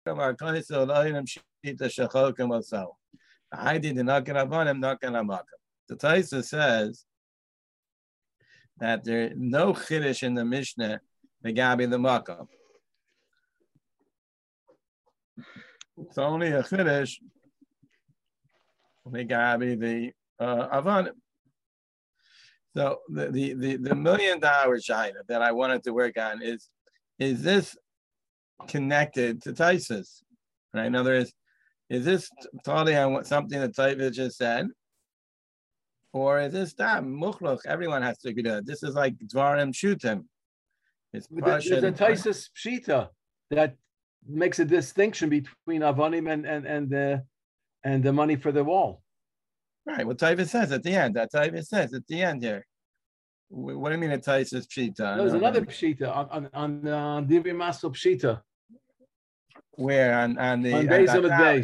I did not get upon not get a The Taisa says that there's no chiddush in the Mishnah megabi the makam. It's only a chiddush megabi the avanim. So the $1 million shayla that I wanted to work on is this connected to Taisus? Right? In other words, is this totally on something that Taisus just said? Or is this muchloch? Everyone has to agree to it. This is like dvarim shutim. There's a Taisus pshita that makes a distinction between avanim and the money for the wall. Right. What Taisus says at the end. That Taisus says at the end here. What do you mean a Taisus pshita? There's another pshita on Divrei Masel pshita. Where on the Beis Amud Beis.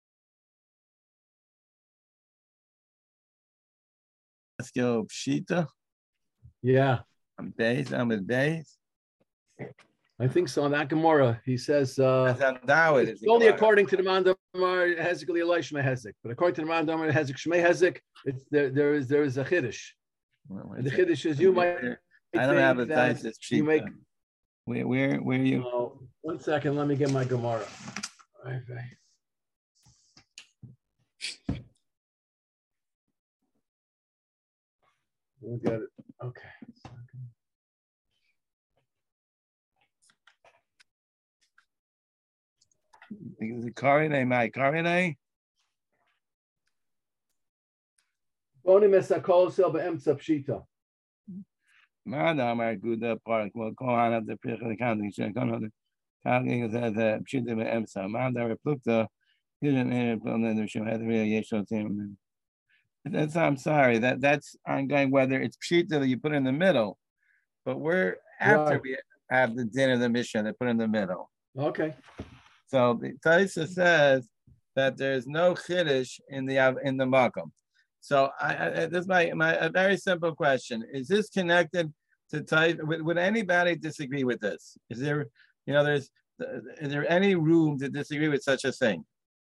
Let's go pshita. Yeah. On Beis Amud Beis. I think so. On that Gemara, he says it's only according to the Mandamar Hezek Eliyash Shmei Hezek, but according to the Mandamar Hezek Shmei Hezek, there is a chiddush. The chiddush is you might. I don't have a Taisus pshita. You make. Where are you? 1 second, let me get my Gemara. Okay. We'll get it. Okay. Is it Karine, my Karine? Boni mesakol sel be'emtza pshita. Madam, I good part. Well, go on at the accounting. Check on the counting the pshita be'emtza. Madam, replukta. That's. I'm sorry. That's ongoing. Whether it's pshita that you put in the middle, but we're after we have the din of the mission they put in the middle. Okay. So the Taisa says that there's no chiddush in the makom. So this is my a very simple question: is this connected to Taisa? Would anybody disagree with this? Is there, is there any room to disagree with such a thing?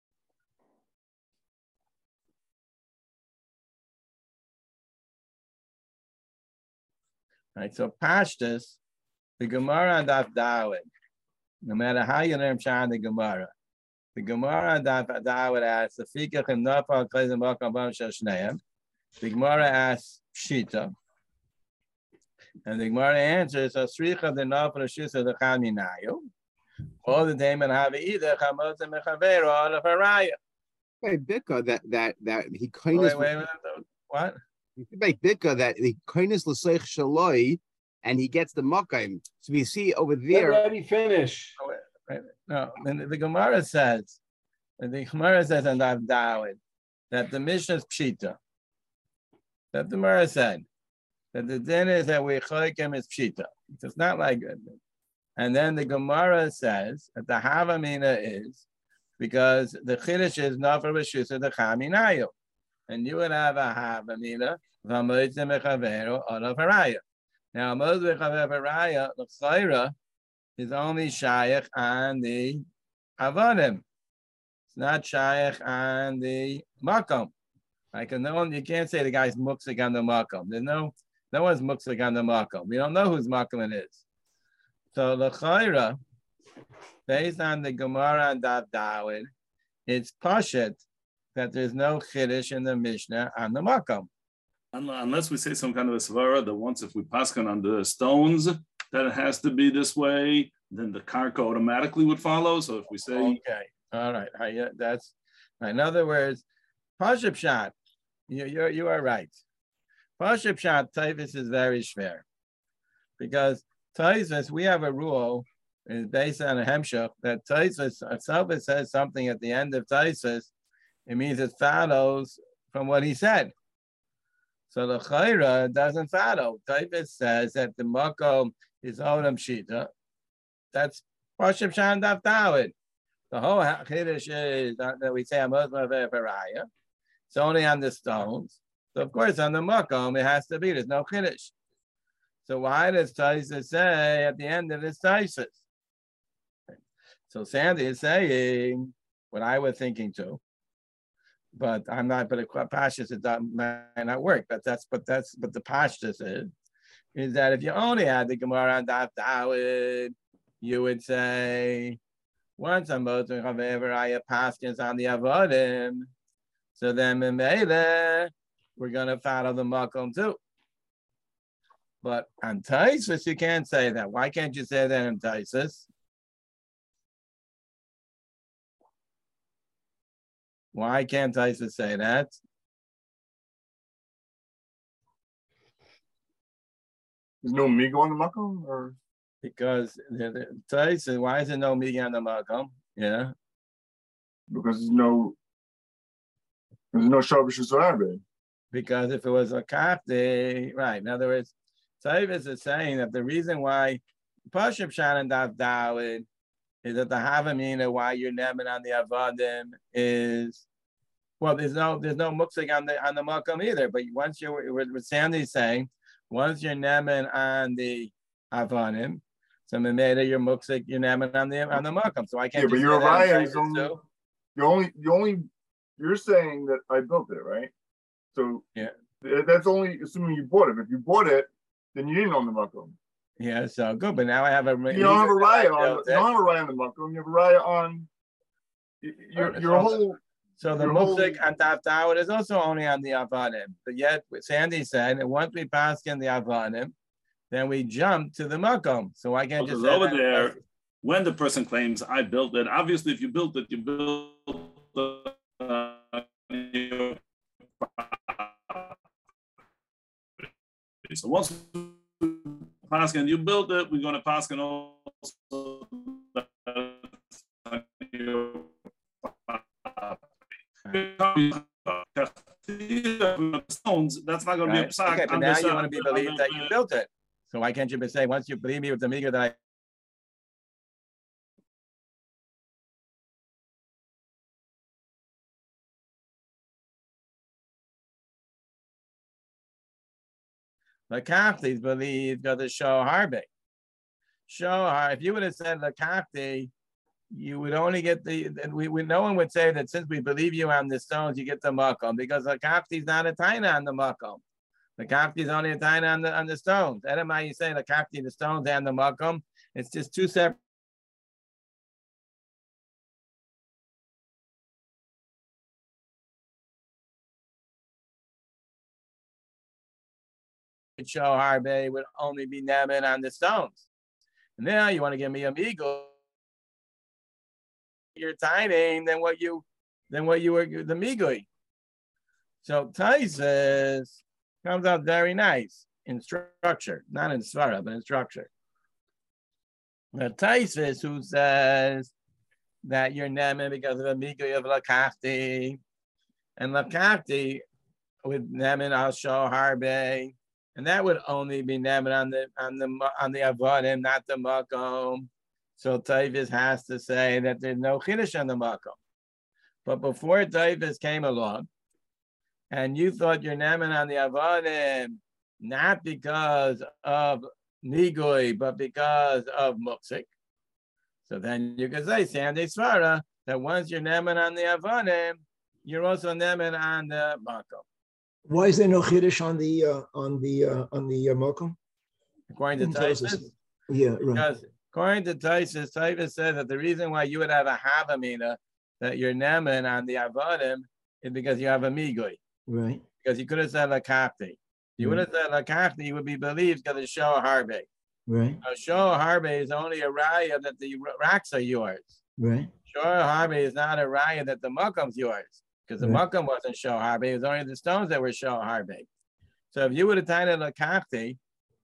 Right. So Pashtus, the Gemara and Daf Dawid. No matter how you learn Pshat the Gemara asks, the Gemara asks Pshita, and the Gemara answers, Asricha the Nafal Shisa the Chaminayu, all the Damon have either Chamot and Mechavero all of Haraya. By Bika that he kindness. Wait, what? By Bika that the kindness l'seich shaloi. And he gets the makayim. So we see over there. Let me finish. No, the Gemara says, and I've Dawid that the Mishnah is pshita. That the Gemara said that the din is that we choikim is pshita. It's not like that. And then the Gemara says that the havamina is because the chiddush is nafar b'shusa the chaminayu, and you would have a havamina v'amotzim mechavero olav haraya. Now, Moshe Chavev the Chayra is only Shaykh on the Avanim. It's not Shaykh on the Makom. Like you can't say the guy's Muksik on the Makom. There's no one's Muksik on the Makom. We don't know whose Makom it is. So the Chayra, based on the Gemara and Daf Dawid, it's Pashat that there's no Chiddush in the Mishnah on the Makom. Unless we say some kind of a svara that once if we paskan on the stones that it has to be this way, then the karka automatically would follow. So if we say, okay, all right, that's in other words, Pashup Pshat, you are right. Pashup Pshat Taifus is very schwer because Taifus we have a rule is based on a hemshach that Taifus itself says something at the end of Taifus, it means it follows from what he said. So the Chayra doesn't follow. Taifus says that the Makom is Odom Shita. That's Pashup Pshat Daf Dawid. The whole Chiddush is that we say a Muslim Paraya. It's only on the stones. So of course on the Makom it has to be. There's no Chiddush. So why does Taisa say at the end of this Taisa? So Sandy is saying what I was thinking too, but I'm not. But Pashtus it might not work. But the Pashtus is that if you only had the Gemara on Daf Dawid, you would say once I'm both Chavev Paskins on the Avodim, so then Memele we're gonna follow the Makom too. But on Taisus, you can't say that. Why can't you say that in Taisus? Why can't Taisus say that? There's no migo on the makom, or because Taisus. Why is there no migo on the makom? Yeah, because there's no Shabbos Shusarabe. Because if it was a kafte, right? In other words, Taisus is saying that the reason why Pashup Shan and Daf Dawid is that the Havamina why you're nemen on the Avadim is there's no muksik on the makom either. But once you're what Sandy's saying, once you're nemen on the Avadim, so Memeda you're muksik, you're nemen on the makom. So I can't. Yeah, but your raya is only you're saying that I built it, right? So yeah, that's only assuming you bought it. If you bought it, then you didn't own the makom. Yeah, so good. But now I have a. You don't have a raya on. You don't have a raya on the makom. You have a raya on your whole. So the muksik and Daf Dawid is also only on the Avadim. But yet, Sandy said, and once we pass in the Avadim, then we jump to the makom. So I can't just say over there. When the person claims I built it, obviously, if you built it, you built the. So once Paskin, you built it, we're going to Paskin also. Stones, that's not going to be a psak. Okay, but now you want to be believed that you built it. So why can't you say, once you believe me with the miga that I Lakafti believe got to show harbe. If you would have said Lakafti, you would only get no one would say that since we believe you on the stones, you get the makom, because Lakafti is not a taina on the makom. Lakafti is only a taina on the stones. Edamai, you say Lakafti, the stones and the makom, it's just two separate. Show harbe would only be nemen on the stones. Now you want to give me a migo. You're tiny than what you were the migui. So Taisus comes out very nice in structure, not in svara, but in structure. The Taisus who says that you're nemen because of a migui of lakafti, and lakafti with nemen al show harbe. And that would only be nemen on the avodim, not the makom. So Taisus has to say that there's no chiddush on the makom. But before Taisus came along, and you thought you're nemen on the avodim, not because of nigui, but because of muksik. So then you can say, Sandy Svara, that once you're nemen on the avodim, you're also nemen on the makom. Why is there no chiddush on the makom? According to Taisus, yeah, right. Because according to Taisus said that the reason why you would have a havamina that you're nemen on the avodim is because you have a migui. Right. Because you could have said lakafti. You would have said lakafti, you would be believed because it's show harbe. Right. Show harbe is only a raya that the racks are yours. Right. Show harbe is not a raya that the makam's yours. Because the makom wasn't show harbe, it was only the stones that were show harbe. So if you would have titled lakafti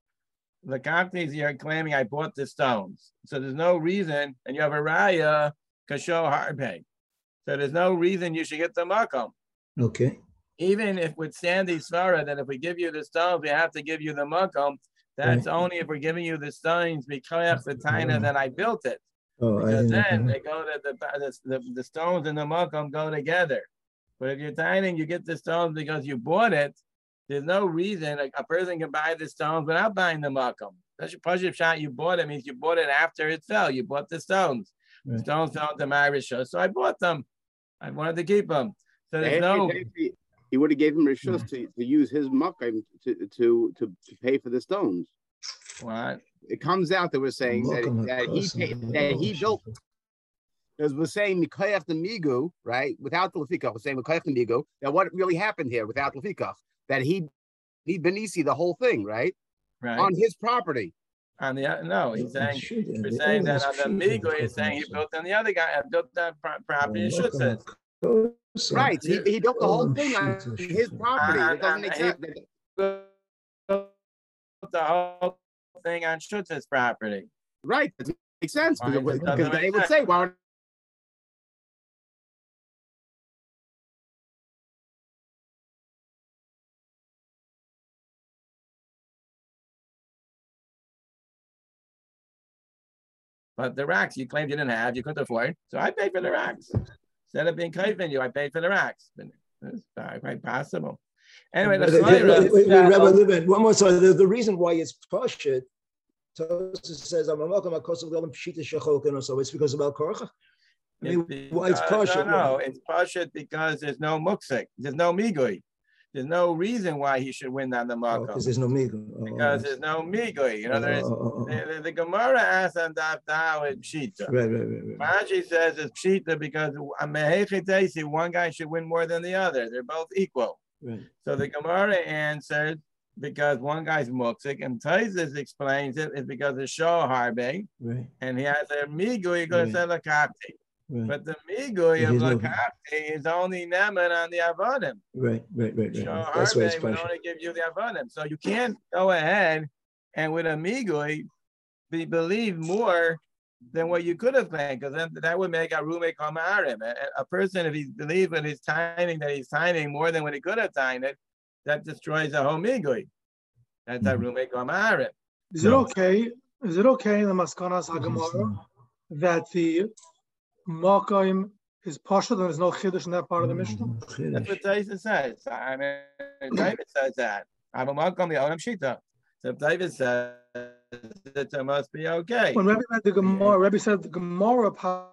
is you're claiming I bought the stones. So there's no reason, and you have a raya kasho harbe. So there's no reason you should get the makom. Okay. Even if with Sandy Svara, that if we give you the stones, we have to give you the makom. That's only if we're giving you the stones because the taina that I built it. Because then they go to the stones and the makom go together. But if you're tining, you get the stones because you bought it. There's no reason a person can buy the stones without buying the makom. That's your Pashup shot. You bought it means you bought it after it fell. You bought the stones. The stones fell into my rishus, so I bought them. I wanted to keep them. So there's no. He would have gave him rishus to use his makom to pay for the stones. What? It comes out that we're saying that he built. Because we're saying Mikoyach the Migu, right? Without the Lefikach, we're saying Mikoyach the Migu. Now, what really happened here without Lefikach? That he Benisi the whole thing, right? Right. On his property. On the no, he's saying we're saying that on the Migu, he's saying he built on the other guy, built that property. It should say. Right. He built the whole thing on his property. It doesn't make sense. The whole thing on Shutz's property. Right. It makes sense because they would say, "Why?" But the racks you claimed you didn't have, you couldn't afford. So I paid for the racks. Instead of being kaifing you, I paid for the racks. It's quite possible. Anyway, Rabbi, one more time. The reason why it's pashut, Tosfos says, "I'm a welcome because of the pshita shecholkin," so it's because of al korach. I mean, why it's pashut? No, it's pashut because there's no muksik, there's no migui. There's no reason why he should win on the makom. Because there's no migui. Because there's no migui. You know, the Gemara asks on Daf with pshita. Right. Rashi says it's pshita because one guy should win more than the other. They're both equal. Right. So the Gemara answered because one guy's muksik, and Taisus explains it is because of Shah Harbe, right. And he has a migui going to lakapti. Right. But the migui of lakapti is only neman on the avodim. Right. Shah Harbe would only give you the avodim. So you can't go ahead and with a migui believe more than what you could have claimed, because then that would make a rume kamarim. A person, if he believes in his timing that he's timing more than what he could have timed it, that destroys the whole migui. That's a rume kamarim. Is it okay in the Maskanas Hagemara that the Makom is pashut and there's no chiddush in that part of the Mishnah? That's what Taisus says. I mean, David says that. I'm a Makom the Olam Shita. So if David says that it must be okay. When Rebbe read the Gemara, Rebbe said the Gemara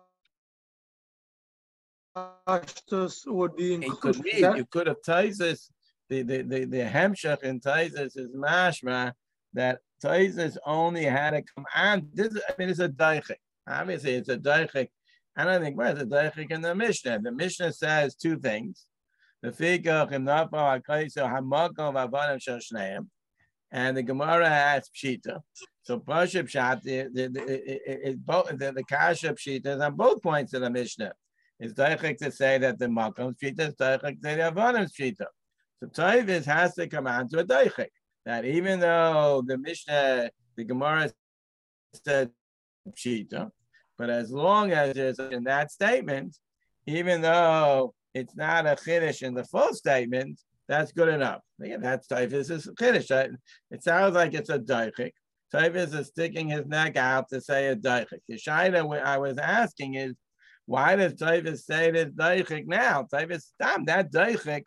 pashtus would be included. You could have Taisus. The Hemshech in Taisus is mashma that Taisus only had to come on. It's a daichik. Obviously, it's a daichik. I don't think it's a daichik in the Mishnah. The Mishnah says two things. The fikach im nafal hakaiso hamakom v'avanim shel shneim, and the Gemara has pshita. So pashup pshat, the kasha pshita is on both points of the Mishnah. It's daichik to say that the makom pshita is daichik to say the avanim pshita. So Taivis has to come on to a daichik that even though the Mishnah, the Gemara said pshita, but as long as there's in that statement, even though it's not a chiddush in the full statement, that's good enough. Again, that's Taivis is chiddush. It sounds like it's a daichik. Taivis is sticking his neck out to say a daichik. The shaila I was asking is, why does Taivis say this daichik now? Taivis, stop that daichik.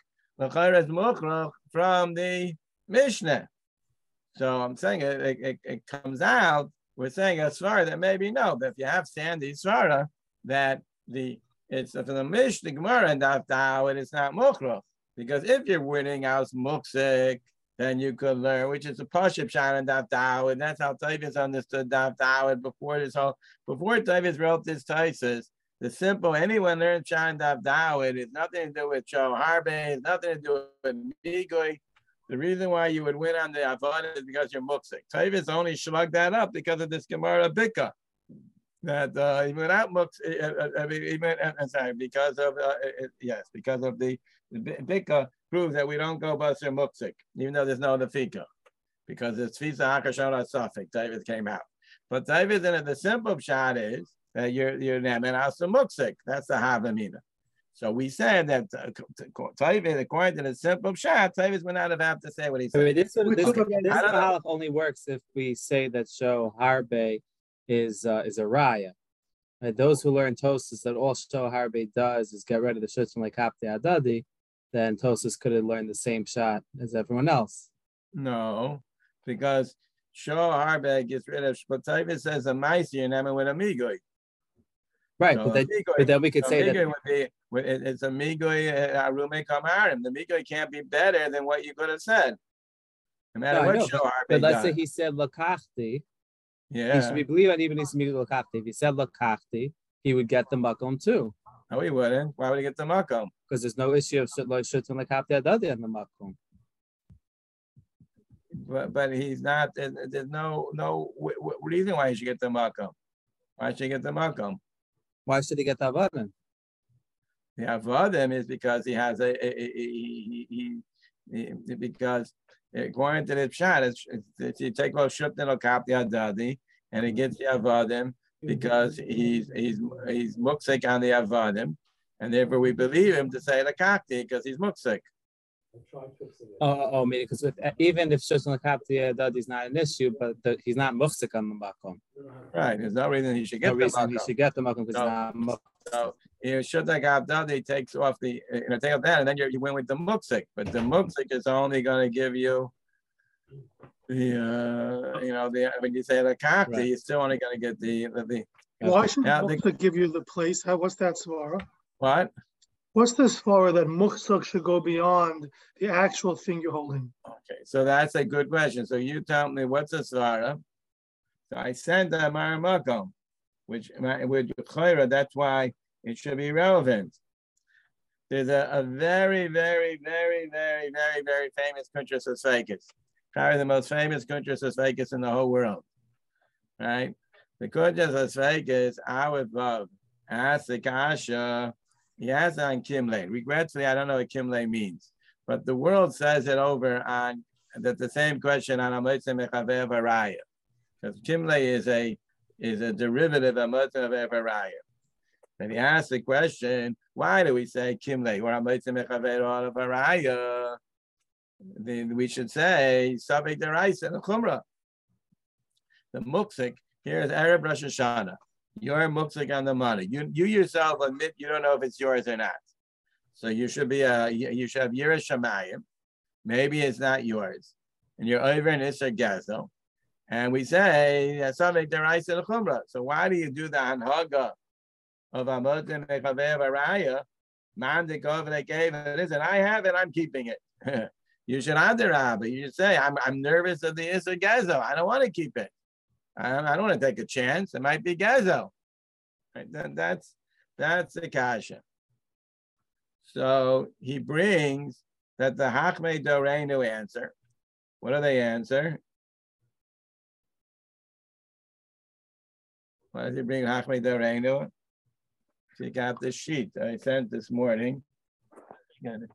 From the Mishnah. So I'm saying it comes out, we're saying a svara that maybe no, but if you have sandy svara, that it's from the Mishnah, Gemara, and Daf it's not mukhrach. Because if you're winning out muksik, then you could learn, which is a pashup shot in Daf and that's how Taivis understood Daf before Taivis wrote this Taisus. The simple, anyone learns Shan Daf Dawid, it's nothing to do with Shah Harbe, it's nothing to do with Migui. The reason why you would win on the Avodah is because you're muksik. Taivis only shlugged that up because of this Gemara Bika. That even without because of the Bika proves that we don't go Basir Muksik, even though there's no Lefika. Because it's Fisa Hakashona Safik, Taivis came out. But Taivis in it, the simple shot is that you're nemen also muksik. That's the havamina. So we said that Taivis, according to the simple shot, Taivis would not have to say what he said. I mean, this halach only works if we say that Shah Harbe is a raya. Those who learn Tosfos that all Shah Harbe does is get rid of the shutz like Kapte Adadi, then Tosfos could have learned the same shot as everyone else. No, because Shah Harbe gets rid of, but Taivis says a maisi and nemen with a migui. Right, So but then we could say that it's a migui arume kamarim. The migui can't be better than what you could have said, no matter what show. But let's say he said lakachti. Yeah, he should be believed that even he's migui lakachti. If he said lakachti, he would get the makom too. No, he wouldn't. Why would he get the makom? Because there's no issue of shutun lakachti adadi on the makom. But he's not. There's no reason why he should get the makom. Why should he get the makom? Why should he get the avodim? The avodim is because he has because according to the pshat, it's you take off shutun lakachti adadi, and he gets the avodim because he's muksik on the avodim, and therefore we believe him to say lakachti because he's muksik. Meaning because even if shutun lakachti adadi is not an issue, but he's not muksik on the makom. Right. There's no reason he should get the makom. He should get the makom because he's not muksik. So shutun lakachti adadi takes off the take off that, and then you went with the muksik. But the muksik is only going to give you the when you say lakachti, right, you're still only going to get the. Why should muksik give you the place? What's that svara? What? What's the svara that muksuk should go beyond the actual thing you're holding? Okay, so that's a good question. So you tell me what's the svara? So I sent the Amar Makom, which with Chayra, that's why it should be relevant. There's a very, very, very, very, very, very famous Kuntres Esfekes, probably the most famous Kuntres Esfekes in the whole world, right? The Kuntres Esfekes, our Vav, asked the Kasha. He has on Kimle. Regretfully, I don't know what Kimle means, but the world says it over on that the same question on Amotzei Mechavev Araya, because Kimle is a derivative of Amotzei Mechavev Araya. And he asked the question, why do we say Kimle or Amotzei Mechavev Araya? Then we should say Savik Deraisa and Chumrah. The Muksik here is Erev Rosh Hashanah. You're muksik on the money. You yourself admit you don't know if it's yours or not. So you should be you should have Yiras Shamayim. Maybe it's not yours, and you're over in Isser Gezel. And we say that's something deraisa l'chumra. So why do you do the hanhaga of Amotzei Mechavev Araya? Man the gov they gave it. Listen, I have it. I'm keeping it. You should adarab. You should say I'm nervous of the Isser Gezel. I don't want to keep it. I don't want to take a chance. It might be Gezel. Right? That's the kasha. So he brings that the Hachmei Doreinu answer. What do they answer? Why does he bring Hachmei Doreinu? He got the sheet that I sent this morning. And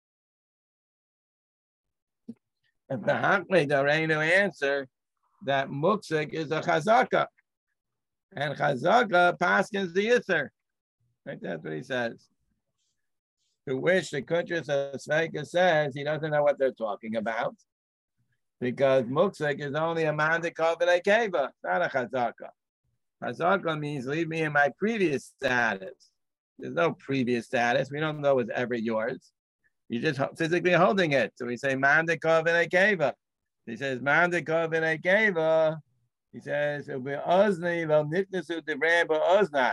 the Hachmei Doreinu answer that muksik is a chazaka, and chazaka paskins the yisser. Right, that's what he says. To which the Kuntres Esfekes says he doesn't know what they're talking about, because muksik is only a man that called it keva, not a chazaka. Chazaka means leave me in my previous status. There's no previous status. We don't know it's ever yours. You're just physically holding it. So we say man that called it keva. He says, "Man de kovene geva." He says, "It'll be ozni lo nitnesu devrei ba oznai."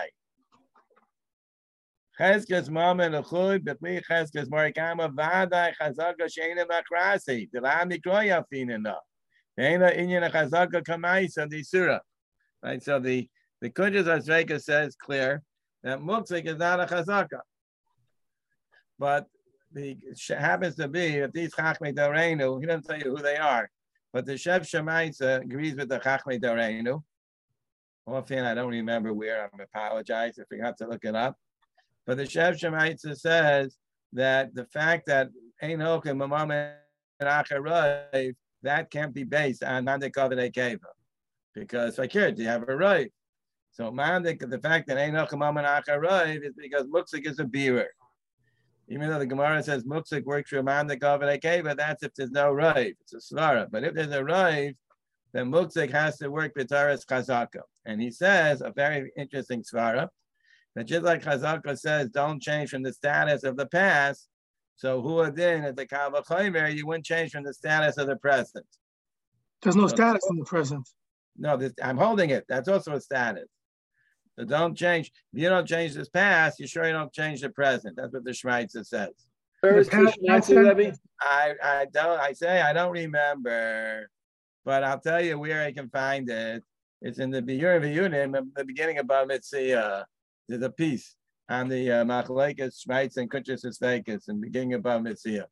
Cheskes mama lechud b'chli cheskes morikama v'adai chazaka sheina makrasi d'lam nikroya finina. Ve'ena inyan chazaka kamaisa di surah. Right. So the Kuntres Esfekes says clear that muksik is not a chazaka, but the happens to be that these chachmei doreinu. He doesn't tell you who they are. But the Shef Shemaitza agrees with the Chachmei Doreinu. Offhand, I don't remember where. I apologize if we have to look it up. But the Shef Shemaitza says that the fact that Ein Hokim Mamam and Acharayv, that can't be based on Mandekov and Ekeva. Because Fakir, you have a right. So the fact that Ein Hokim Mamam and Acharayv is because Muksik is a bearer. Even though the Gemara says Muksik works for man that Gav and Akeva, that's if there's no Raiv. It's a Svara. But if there's a Raiv, then Muksik has to work with Taras Chazaka. And he says a very interesting Svara, that just like Chazaka says, don't change from the status of the past. So Huadin at the Kava Chaymer, you wouldn't change from the status of the present. There's no status in the present. No, I'm holding it. That's also a status. So don't change. If you don't change this past, you sure you don't change the present. That's what the Shmaitza says. Where is the Shmaitza, Rebbe? I don't remember, but I'll tell you where I can find it. It's in the Biyur V'Yunim, the beginning above Mitzvah. There's a piece on the Machlekes, Shmaitza, and Kuntres Esfekes, and beginning above Mitzvah.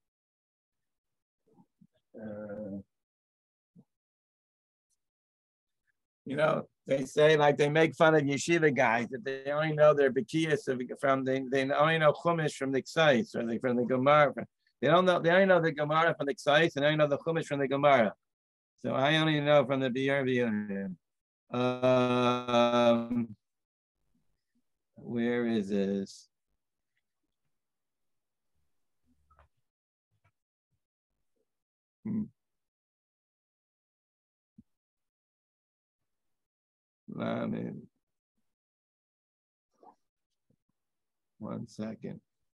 You know, they say, like, they make fun of yeshiva guys that they only know their bekiyas from they only know chumash from the Ksais, or from the Gemara. They only know the Gemara from the Ksais, and they only know the chumash from the Gemara. So I only know from the Biyur V'Yunim. Where is this? One second.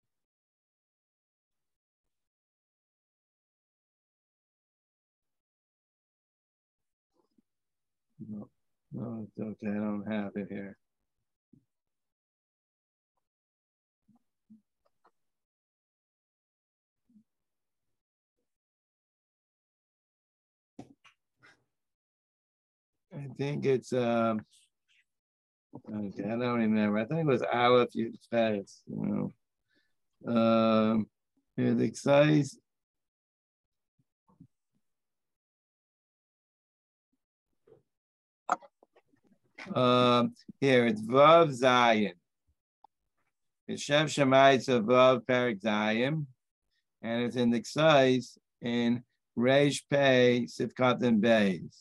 No, it's okay. I don't have it here. I think it's okay, I don't remember. I think it was Aleph Yud-Ches, you know. Here the size. Here it's Vav Zayin. It's Shev Shemaitza Vav Perik Zayin, and it's in the size in Reish Pei Sivkat and Beis.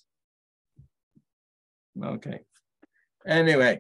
Okay. Anyway,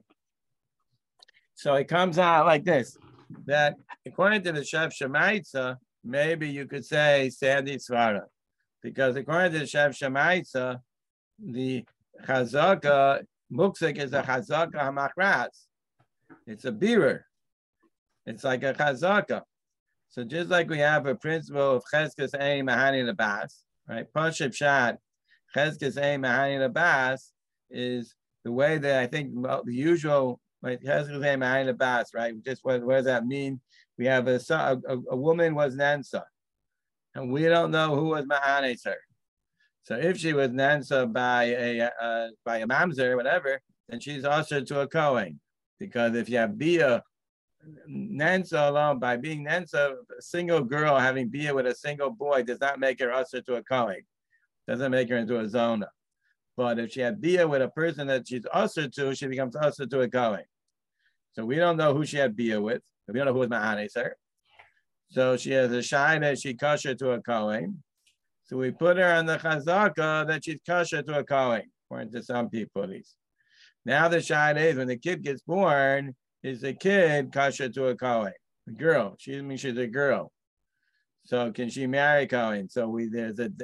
so it comes out like this, that according to the Shev Shemaitza, maybe you could say Sadi Svara, because according to the Shev Shemaitza, the Chazaka, Muksik is a Chazaka Hamachras. It's a bearer. It's like a Chazaka. So just like we have a principle of Cheskes Ein Mahani Labas, right? Pashib Shad, Cheskes Ein Mahani Labas, is the way that I think the usual, right? Right? Just what does that mean? We have a woman was Nansa, and we don't know who was Ma'anes her. So if she was Nansa by a mamzer or whatever, then she's usher to a Kohen, because if you have Bia Nansa alone, by being Nansa, a single girl having Bia with a single boy does not make her usher to a Kohen. Doesn't make her into a Zona. But if she had Bia with a person that she's usher to, she becomes usher to a Kohen. So we don't know who she had Bia with. We don't know who was Ma'anes her. So she has a shine that she kosher to a Kohen. So we put her on the chazaka that she's kosher to a Kohen, according to some people. Now the shine is when the kid gets born, is the kid kosher to a Kohen? A girl. She's a girl. So can she marry Kohen? So there's a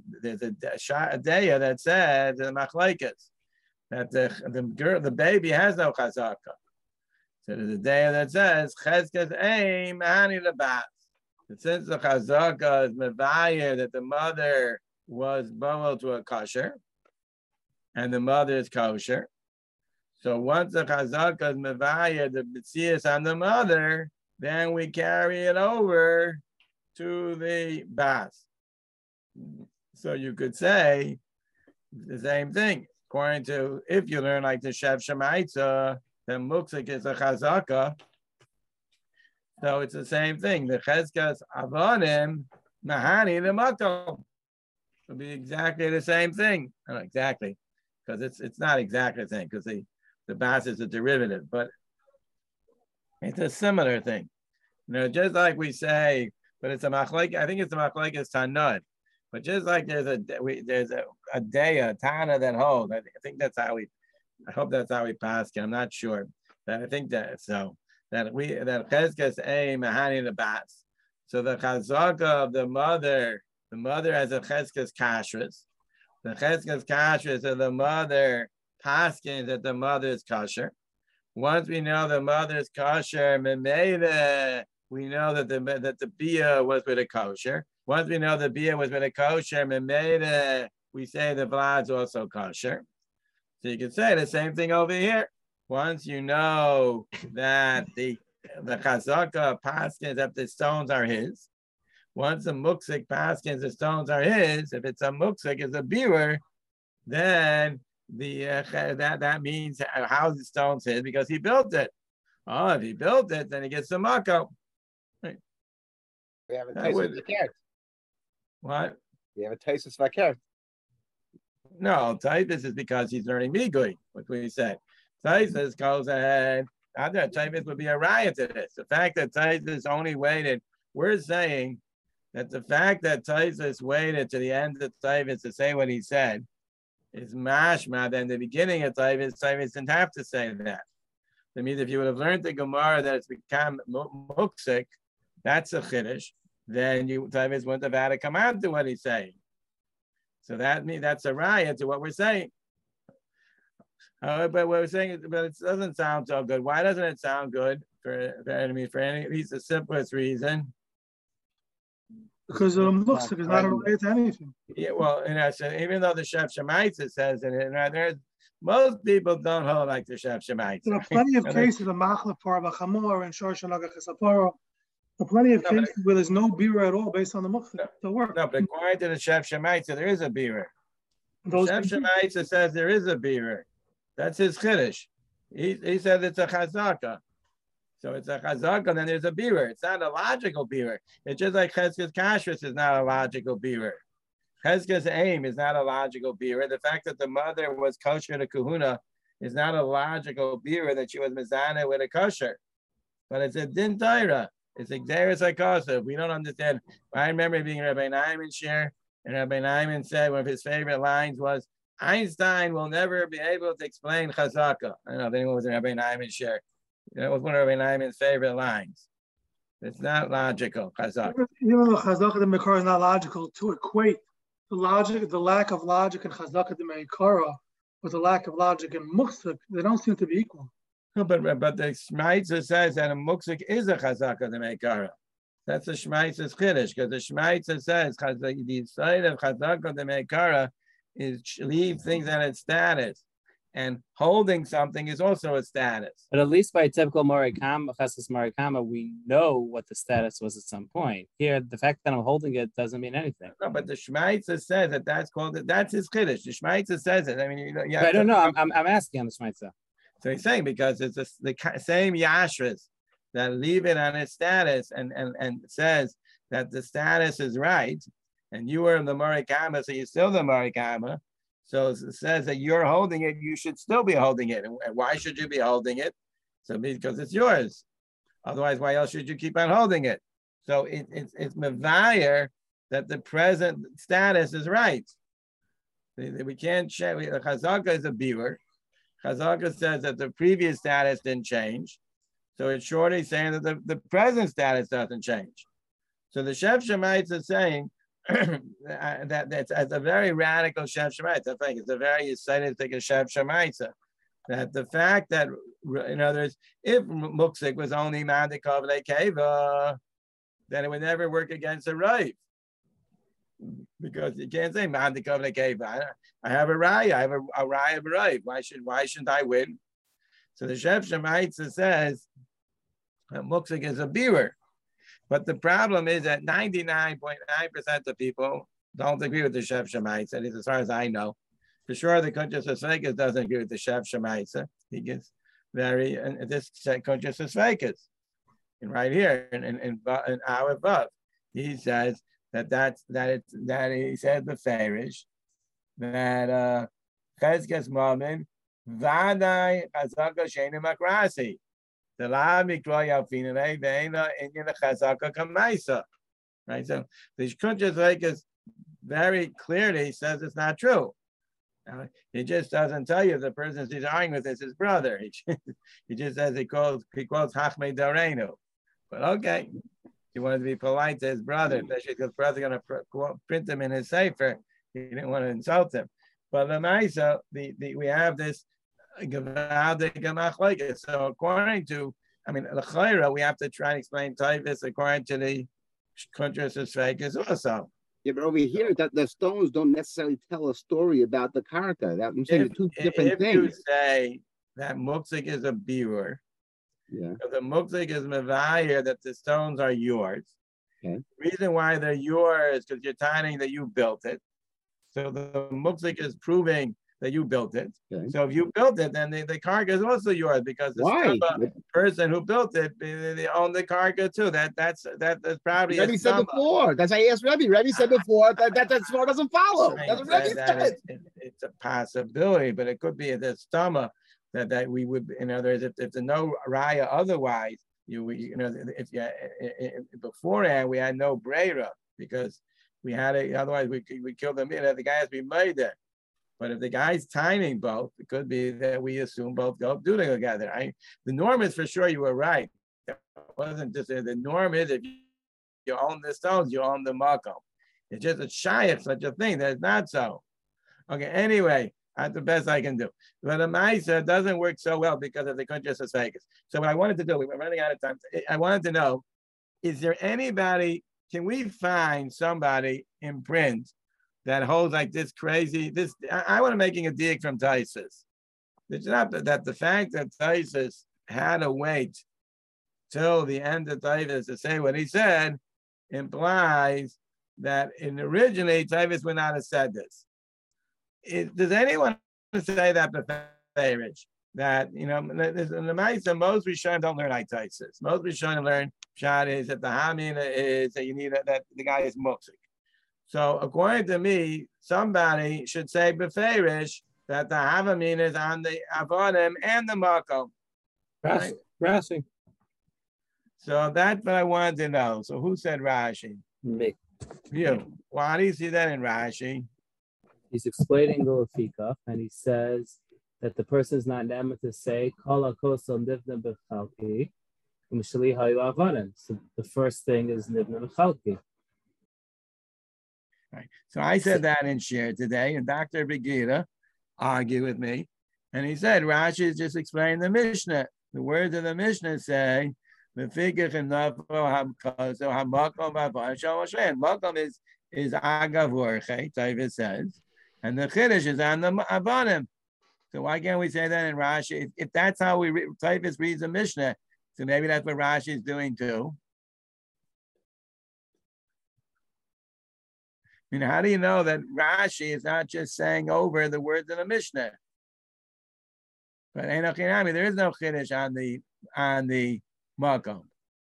daya that says the machlekes that the baby has no chazaka. So there's a daya that says cheskes ein mahani labas. Since the chazaka is mevayer that the mother was boel to a kosher, and the mother is kosher. So once the chazaka is mevayer the mitzias on the mother, then we carry it over to the bas. So you could say the same thing. According to, if you learn like the Shev Shemaitza, then Muksik is a chazaka. So it's the same thing. The Cheskas Avonim, Mahani, the Makom. It'll be exactly the same thing. Not exactly, because it's not exactly the same, because the bas is a derivative, but it's a similar thing. You know, just like we say, but it's a machlek. I think it's a machlekes Tanud. But just like there's a daya Tana that holds. I think that's how we. I hope that's how we pass it. I'm not sure, but I think that so that cheskes ein mahani the bas. So the chazaka of the mother has a cheskes kashrus. The cheskes kashrus of the mother paskins that the mother is kosher. Once we know the mother is kosher, memela. We know that the bia was with a kosher. Once we know the bia was with a kosher, we say the vlad's also kosher. So you can say the same thing over here. once you know that the chazaka paskins that the stones are his, once a muksik paskins the stones are his, if it's a muksik, it's a biur, then that means how the stones his because he built it. Oh, if he built it, then he gets the mako. Right. We have a Taisus Vakert. What? We have a Taisus Vakert. No, Taisus is because he's learning Migui, what we said. Taisus goes ahead. Other Taisus would be a riot to this. The fact that Taisus only waited, we're saying that the fact that Taisus waited to the end of Taisus to say what he said is mashma. Then the beginning of Taisus didn't have to say that. That means if you would have learned the Gemara that it's become muksik, that's a chiddush, then Taisus wouldn't have had to come out to what he's saying. So that means that's a riot to what we're saying. But we're saying, but it doesn't sound so good. Why doesn't it sound good for any? It's the simplest reason. Because muksik is not a riot to anything. Yeah, well, so even though the Shef Shemaitza says it, most people don't hold like the Shef Shemaitza. There are plenty of cases of Machlef Parva Chamor and Shor Shanaga Chesaparo. There are plenty of cases where there's no bira at all based on the muksik to work. No, but according to the Shef Shemaitza, there is a bira. Shef Shemaitza says there is a bira. That's his chiddush. He said it's a chazaka. So it's a chazaka, then there's a bira. It's not a logical bira. It's just like Cheskes Kashrus is not a logical bira. Cheskes aim is not a logical bira. The fact that the mother was kosher to kahuna is not a logical bira that she was mizana with a kosher. But it's a din taira. It's exeris hakosa. We don't understand. I remember being Rabbi Naiman share, and Rabbi Naiman said one of his favorite lines was, Einstein will never be able to explain chazaka. I don't know if anyone was in Rabbi Naiman share. That was one of Rabbi Naiman's favorite lines. It's not logical, chazaka. Even though chazaka de Mekara is not logical, to equate the lack of logic in chazaka de Mekara with the lack of logic in muksik, they don't seem to be equal. No, but the Shmaitza says that a muksik is a chazaka de Mekara. That's the Shmaitza's chiddush, because the Shmaitza says the side of chazaka de Mekara is leave things at its status, and holding something is also a status. But at least by typical Morikama, Cheskas Morikama, we know what the status was at some point. Here, the fact that I'm holding it doesn't mean anything. No, but the Shmaitza says that that's his chiddush. The Shmaitza says it. I mean, I don't know. I'm asking on the Shmaitza. So he's saying because it's the same yashras that leave it on its status and says that the status is right. And you were the Morikama, so you're still the Morikama. So it says that you're holding it, you should still be holding it. And why should you be holding it? So because it's yours. Otherwise, why else should you keep on holding it? So it's mevayer that the present status is right. We can't change. The chazaka is a biur. Chazaka says that the previous status didn't change. So it's shortly saying that the present status doesn't change. So the Shef Shemaitza is saying, that's a very radical Shef Shemaitza. I think it's a very excited thing of Shef Shemaitza. That the fact that, in other words, if muksik was only mandikov lekeva, then it would never work against a rife. Because you can't say mandikov lekeva. I have a raya. I have a raya of a rife. Why shouldn't I win? So the Shef Shemaitza says that muksik is a biur. But the problem is that 99.9% of people don't agree with the Shef Shemaitza, at least as far as I know. For sure, the Kuntres Esfekis doesn't agree with the Shef Shemaitza. He gets very, and this Kuntres Esfekis, and right here, in our above, he says that he said the Farish, that Cheskes Mamin, Vadai Chazaka Sheni Makrasi. Right, so the Kuntres Esfekis very clearly says it's not true. He just doesn't tell you if the person he's arguing with is his brother. He just says he quotes Hachmei Dorenu. But okay, he wanted to be polite to his brother, especially because his brother's going to print him in his sefer. He didn't want to insult him. But the Maisa, we have this. So according to, l'chayra, we have to try and explain Taivus according to the Kuntres Esfekis also. Yeah, but over here, that the stones don't necessarily tell a story about the karka. That I'm saying two different things. If you say that mukzik is a birur. Yeah. So the mukzik is mevayir that the stones are yours. Okay. Reason why they're yours because you're timing that you built it. So the mukzik is proving that you built it. Okay. So if you built it, then the karka is also yours because the person who built it, they own the karka too. That's probably. Rebbe said before. That's I asked Rebbe. Rebbe said before that Svar doesn't follow. That's what Rebbe said. It's a possibility, but it could be the stomach that we would. In other words, if there's no raya otherwise, if beforehand we had no breira because we had it. Otherwise, we killed them. The guys we made it. But if the guy's timing both, it could be that we assume both go do together. The norm is for sure you were right. It wasn't just the norm is if you own the stones, you own the makom. It's just a shayach, such a thing. That's not so. Okay, anyway, that's the best I can do. But a Maisa doesn't work so well because of the conscious Vegas. So what I wanted to do, we're running out of time. I wanted to know, is there anybody, can we find somebody in print that holds like this crazy, I want to making a dig from Taisus. It's not that the fact that Taisus had to wait till the end of Taisus to say what he said implies that originally Taisus would not have said this. Does anyone say that beferish? That, in the Maisa, most Rishonim don't learn like Taisus. Most Rishonim learn Shad is that the Hamin is that you need that the guy is Muksik. So according to me, somebody should say beferish that the Havamin is on the Avonim and the Makom. Right? Rashi. So that's what I wanted to know. So who said Rashi? Me. You. Why do you see that in Rashi? He's explaining the Lefika, and he says that the person is not never to say Kol HaKosel Nivna B'Chalki U'Mishali Hayu Avonim. So the first thing is Nivna B'Chalki. Right. So I said that in Shir today, and Dr. Begida argued with me, and he said Rashi is just explaining the Mishnah. The words of the Mishnah say, "Makom is agavorche," Tavis says, and the Chiddush is on the Avanim. So why can't we say that in Rashi? If that's how Tavis reads the Mishnah, so maybe that's what Rashi is doing too. How do you know that Rashi is not just saying over the words of the Mishnah? But there is no chiddush on the makom.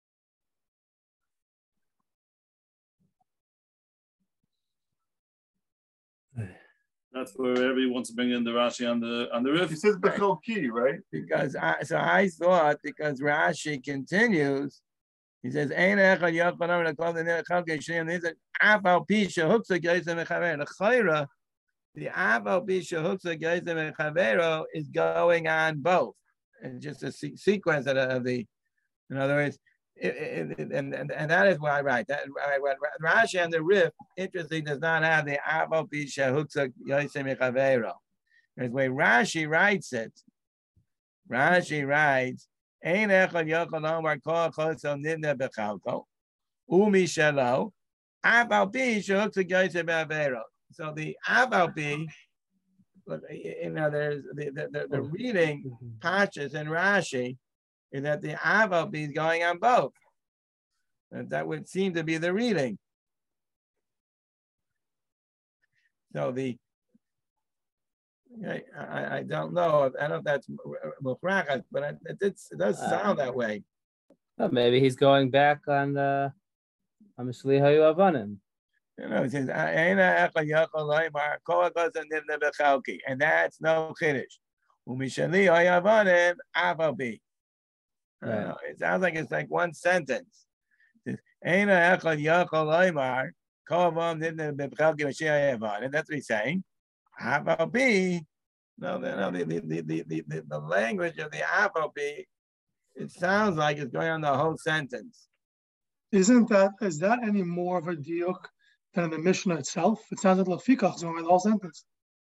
That's where everybody wants to bring in the Rashi on the roof. He says Bechelki, right? Because I thought because Rashi continues. He says, "Ein echad yochon amar lekol the chalkei shneim." He said, "Afal pisha huksa geisem echavero." The chayra, the afal pisha huksa geisem echavero is going on both, and just a sequence of the. In other words, and that is why I write that. Rashi and the Rif, interesting, does not have the afal pisha huksa geisem echavero. There's the way Rashi writes it. Rashi writes. Ein echad yochon amar kol chosel nivna b'chalko u'mishelo afal pi shehuksa geisem b'avero. So the afal pi, there's the reading Pashas and Rashi is that the afal pi is going on both. And that would seem to be the reading. So I don't know. I don't know if that's mufrachat, but it does sound that way. Well, maybe he's going back on Mishli Hayu Avanim. It says and that's no chiddush. Umishali Hayu Avanim Avabi. It sounds like it's like one sentence. It says that's what he's saying. Avabi, the language of the Avabi, it sounds like it's going on the whole sentence. Is that any more of a diuk than the Mishnah itself? It sounds like Lefikach is going on the whole sentence.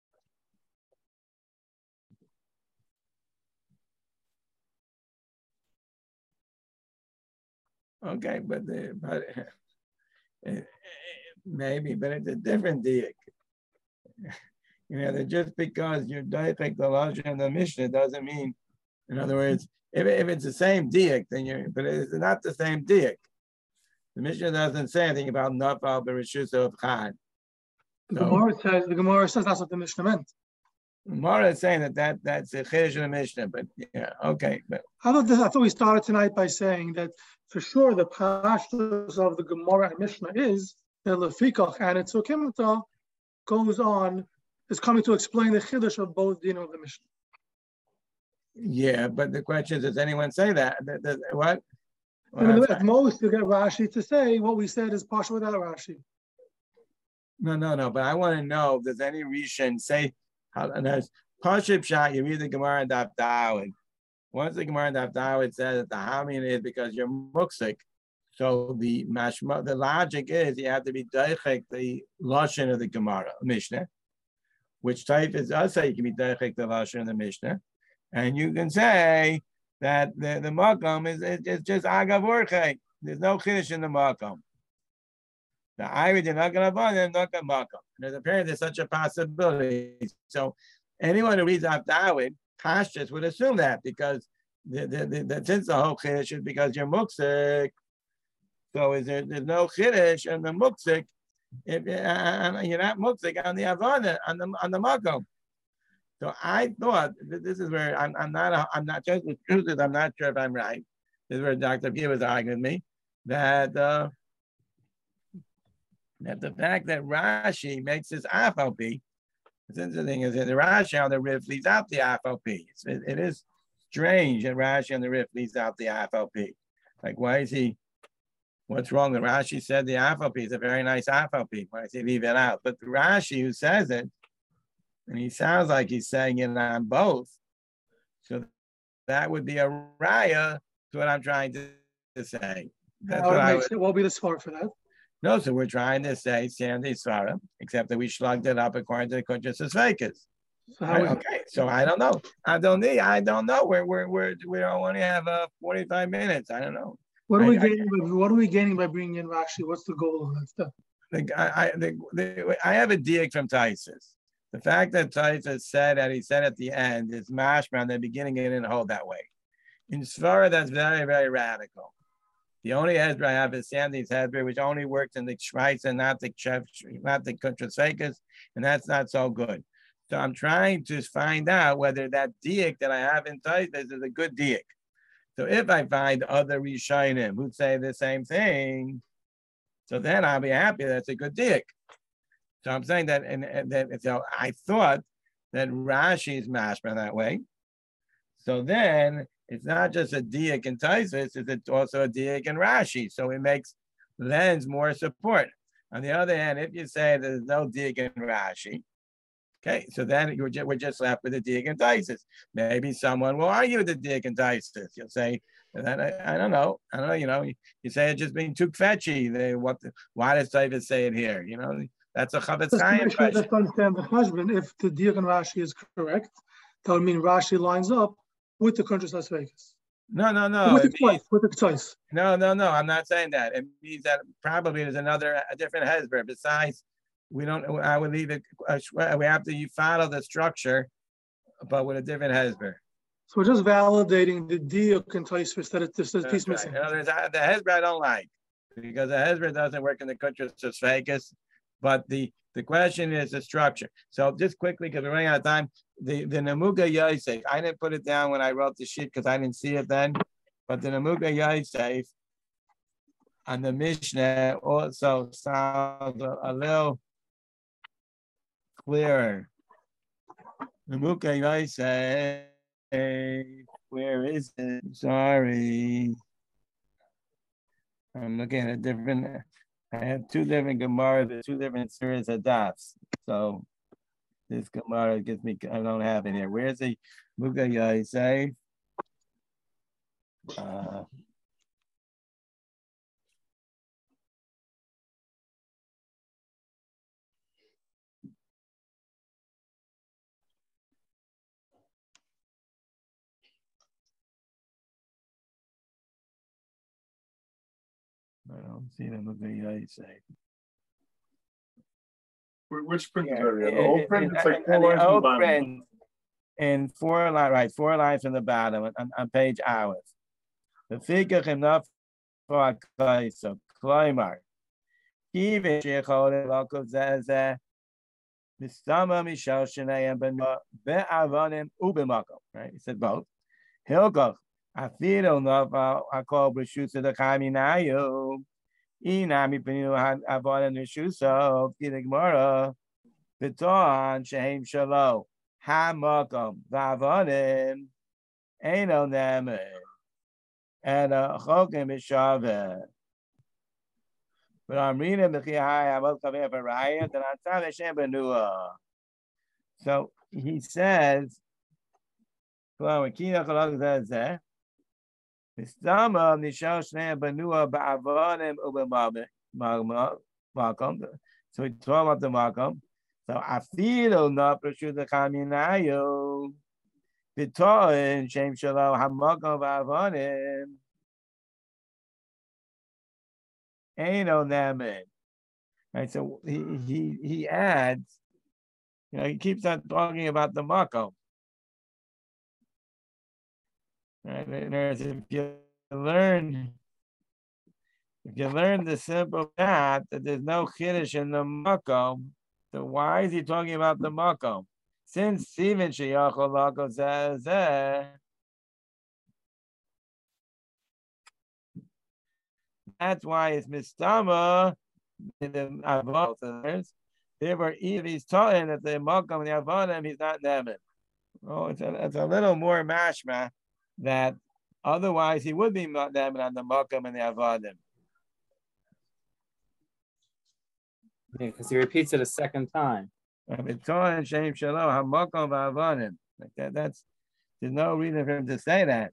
Okay, but maybe, but it's a different diuk. That just because you're daifek the lashon of the Mishnah doesn't mean In other words, if it's the same diak, then but it's not the same diak. The Mishnah doesn't say anything about nafal b'reshus of chad. The Gemara says that's what the Mishnah meant. The Gemara is saying that's a chiddush in the Mishnah, but yeah, okay. But I thought we started tonight by saying that for sure the pashtus of the Gemara and Mishnah is that lefikach and its ukimata goes on, is coming to explain the chiddush of both din of the Mishnah. Yeah, but the question is, does anyone say that? What? At most, you get Rashi to say what we said is partial without Rashi. No. But I want to know, does any Rishon say, and there's Pashib Shah, you read the Gemara and Daf Dawid. Once the Gemara and Daf Dawid says that the Hamin is because you're muksik, so the logic is you have to be daichek the lashon of the Gemara, Mishnah, which type is also you can be daichek the lashon of the Mishnah. And you can say that the makom is just agav orchei. There's no chiddush in the makom. The Irish are not going to buy them, not going to makom. There's apparently such a possibility. So anyone who reads Daf Dawid, Pashtus would assume that because since the whole chiddush is because you're muksik. So there's no chiddush in the muksik if you're not muksik on the avana on the makom. So I thought this is where I'm not just the truth is I'm not sure if I'm right. This is where Dr. Gibb was arguing with me that the fact that Rashi makes his afalpi, it's interesting is that the Rashi on the Rif leaves out the afalpi. It is strange that Rashi on the Rif leaves out the afalpi. Like why is he? What's wrong? The Rashi said the afalpi is a very nice afalpi. Why does he leave it out? But the Rashi who says it. And he sounds like he's saying it on both. So that would be a raya to what I'm trying to say. That's what I would. What will be the svara for that? No, so we're trying to say Sandy Svara, except that we slugged it up according to the Kuntres Svekas. So okay, so I don't know. I don't know. We only have 45 minutes. I don't know. What are we gaining by bringing in Rashi? What's the goal of that stuff? I have a diak from Taisus. The fact that Taisus said that he said at the end is mashma, in the beginning it didn't hold that way. In Svara, that's very, very radical. The only Hezbollah I have is Sandy's Hezbollah, which only works in the Shmais and not the Kuntres Svekas, and that's not so good. So I'm trying to find out whether that diak that I have in Taisus is a good diak. So if I find other Rishonim who say the same thing, so then I'll be happy that's a good diak. So I'm saying that, so I thought that Rashi is mashma that way. So then it's not just a diak in Taisus, it's also a diak in Rashi. So it makes lens more support. On the other hand, if you say there's no diak in Rashi, okay, so then we're just left with the diak in Taisus. Maybe someone will argue with the diak in Taisus. You'll say, I don't know, you say it's just being too fetchy. Why does Taisus say it here? That's a Chavetz Chaim question. Just understand the husband. If the diak in Rashi is correct, that would mean Rashi lines up with the Kuntres Svekas. No. With the choice. No. I'm not saying that. It means that probably there's a different hezbollah. Besides, I would leave it. We have to follow the structure, but with a different hezbollah. So we're just validating the diak in Taisus that it's just a piece missing. In other words, the hezbollah I don't like because the hezbollah doesn't work in the Kuntres Svekas. But the question is the structure. So just quickly, because we're running out of time, the Nemuga Yosef, I didn't put it down when I wrote the sheet because I didn't see it then, but the Nemuga Yosef on the Mishnah also sounds a little clearer. Nemuga Yosef, where is it? Sorry. I'm looking at a different... I have two different Gemaras, two different series of dots. So this Gemara gives me, I don't have it here. Where's the Muga Yosef? I don't see the Muga Yosef. Which print is that? The old print? It's like 4 lines from the bottom. in four lines from the bottom on page Aleph. The figure enough for so Kloimar. Even Shechol Lokov Zeze Mistama Mishal Shenayim Ben Be'avanim Ubimako. Right? He said both. Hilkoch Afiro Nova Akol B'Shutza the Kaminayu. Inami Penu Avonim Nishuso Kidigmara. V'tohan Shehem Shalo Hamakom V'Avonim Eino Nemen and Chokim B'Shaveh. But I'm reading the Chihai, I'm up to for Riot, and I'm telling Hashem Benua. So he says, well, Kina Chalak says that Mistama Nishal Shnei Benua Ba'avonim Ubemakom. So we talk about the Makom. So I feel not pursue the Kaminayo. V'toin Shem Shalom Hamakom Ba'avonim. Ain't on that man. Right, so he adds, he keeps on talking about the makom. Right, if you learn the simple fact that there's no chiddush in the makom, so why is he talking about the makom? Since Stephen Sheyachol Makom says that's why it's mistama in the avot. Therefore, if he's telling that the makom and the avodim, he's not nemen. Oh, it's a little more mashma that otherwise he would be nemen on the makom and the avodim. Yeah, because he repeats it a second time. It's telling Shem Shalom hamakom v'avodim. Like that's there's no reason for him to say that.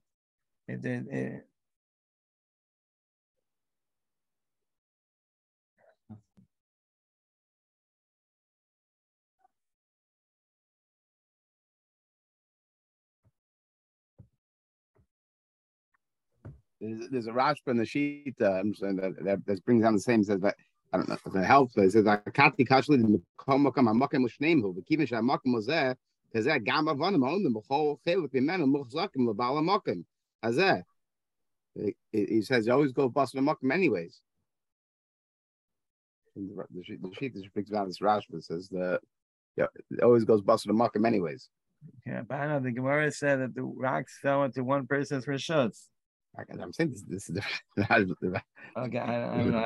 There's a Rashba in the sheet that brings down the same. Says that I don't know if it helps. But it says Akati Kashli the Makom Amakim Shneimhu the Kivish Amakim was there. Because that Gamba Vanim on the Bechol Chelik Bimenu Muchzakim LeBala Makim. As that he says you always go bust the Makim anyways. The sheet that brings down this Rashba says that it always goes bust the Makim anyways. Yeah, but I know the Gemara said that the rocks fell into one person's rishos. I'm saying this is different. Okay, I don't know.